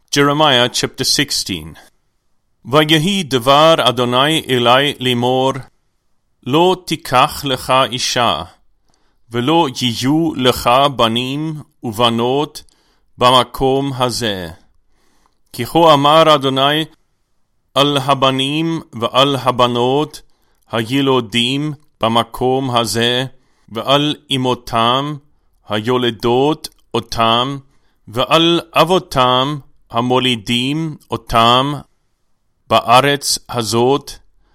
Jeremiah chapter 16. ויהי דבר אדוני אלי לאמור, לא תיקח לך אישה, ולא יהיו לך בנים ובנות במקום הזה. כי כה אמר אדוני, על הבנים ועל הבנות הילודים במקום הזה, ועל אמותם היולדות אותם, ועל אבותם המולידים אותם בארץ הזאת,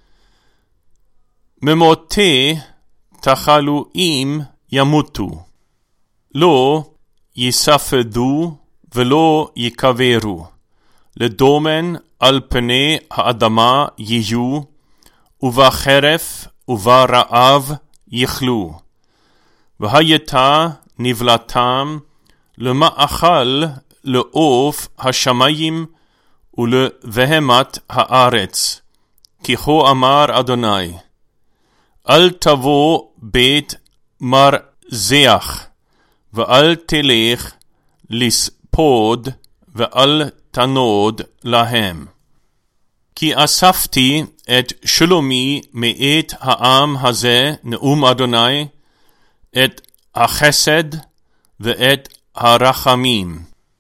ממותי תחלואים ימותו, לא יספדו ולא יקברו, לדומן על פני האדמה יהיו, ובחרף וברעב יחלו, והייתה נבלתם למאכל לעוף השמיים ולבהמת הארץ. כי כה אמר אדוני, אל תבוא בית מרזח, ואל תלך לספוד, ואל תנוד להם. כי אספתי את שלומי מאת העם הזה, נאום אדוני, את החסד ואת הרחמים.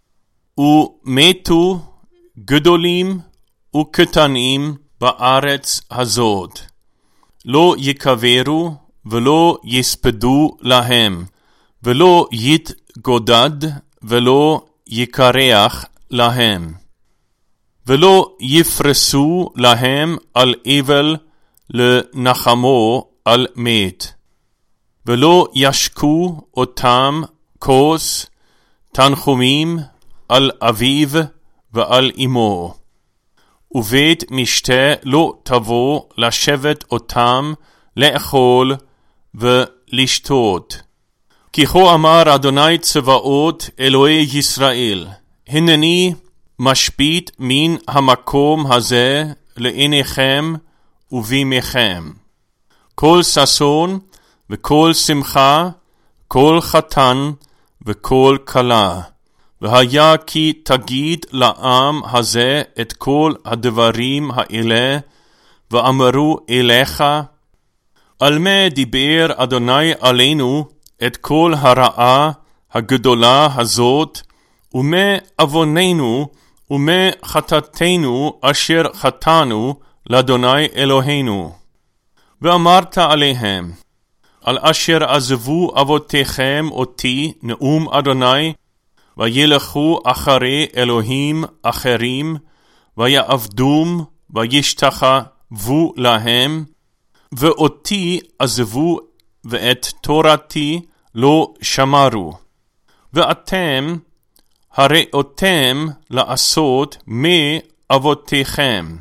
ומתו גדולים וקטנים בארץ הזאת, לא יקברו ולא יספדו להם, ולא יתגודד ולא יקרח להם, ולא יפרסו להם על אבל לנחמו על מת, ולא ישקו אותם כוס תנחומים על אביו ועל אמו, ובית משתה לא תבוא לשבת אותם לאכול ולשתות. כי כה אמר אדוני צבאות אלוהי ישראל, הנני משבית מן המקום הזה לעיניכם ובימיכם, כל ששון וכל שמחה, כל חתן וכל כלה. והיה כי תגיד לעם הזה את כל הדברים האלה, ואמרו אליך, על מה דיבר אדוני עלינו את כל הרעה הגדולה הזאת, ומה עווננו ומה חטאתנו אשר חטאנו לאדוני אלוהינו. ואמרת עליהם, על אשר עזבו אבותיכם אותי, נאום אדוני, וילכו אחרי אלוהים אחרים, ויעבדום וישתחוו להם, ואותי עזבו ואת תורתי לא שמרו. ואתם הראותם לעשות מאבותיכם,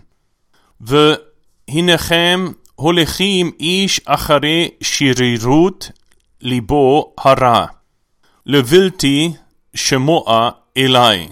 והנכם הולכים איש אחרי שרירות ליבו הרע, לבלתי שמוע אלי.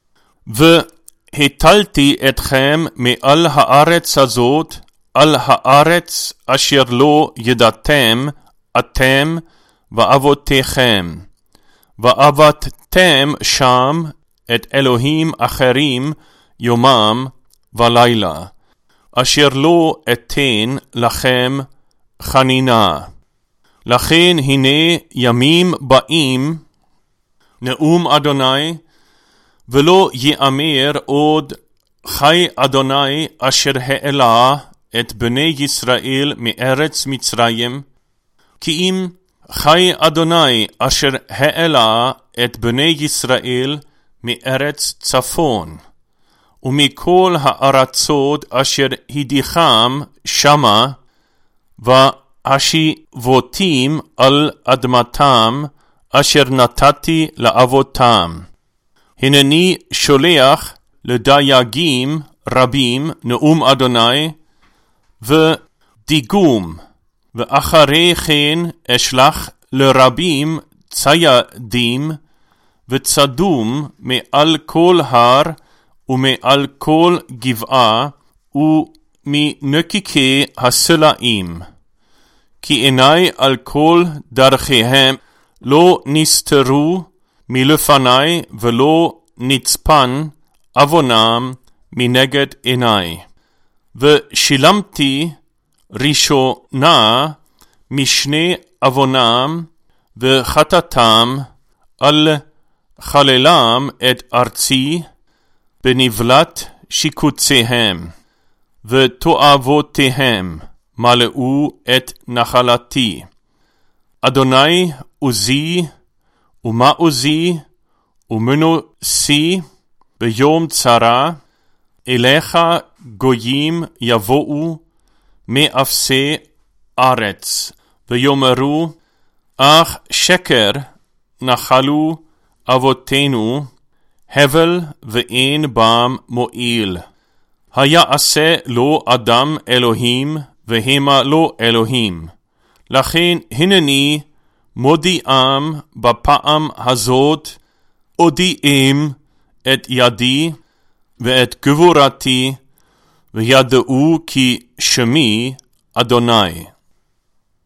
והטלתי אתכם מעל הארץ הזאת, על הארץ אשר לא ידעתם אתם ואבותיכם, ועבדתם שם את אלוהים אחרים יומם ולילה, אשר לא אתן לכם חנינה. לכן הנה ימים באים, נאום אדוני, ולא יאמר עוד חי אדוני אשר העלה את בני ישראל מארץ מצרים, כי אם חי אדוני אשר העלה את בני ישראל מארץ צפון, ומכל הארצות אשר הדיחם שמה, והשיבותים על אדמתם אשר נתתי לאבותם. הנני שולח לדייגים רבים, נאום אדוני, ודיגום, ואחרי כן אשלח לרבים ציידים וצדום מעל כל הר ומעל כל גבעה ומנקיקי הסלעים. כי עיני על כל דרכיהם לא נסתרו מלפני ולא נצפן עוונם מנגד עיני. ושילמתי ראשונה משני עוונם וחטאתם על חללם את ארצי בנבלת שיקוציהם, ותועבותיהם מלאו את נחלתי. אדוני עוזי ומעוזי ומנוסי ביום צרה, אליך גויים יבואו מאפסי ארץ, ויאמרו, אך שקר נחלו אבותינו, הבל ואין בם מועיל. היעשה לו אדם אלוהים, והמה לו אלוהים. לכן הנני מודיעם בפעם הזאת, אודיעם את ידי ואת גבורתי, וידעו כי שמי אדוני.